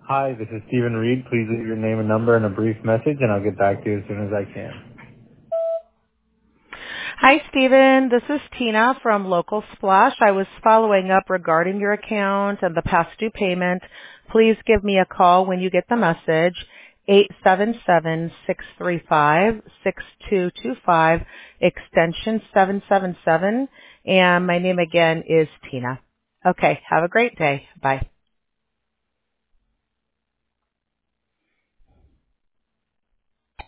Hi, this is Stephen Reed. Please leave your name and number and a brief message, and I'll get back to you as soon as I can. Hi, Stephen. This is Tina from Local Splash. I was following up regarding your account and the past due payment. Please give me a call when you get the message, 877-635-6225, extension 777, and my name again is Tina. Okay, have a great day. Bye.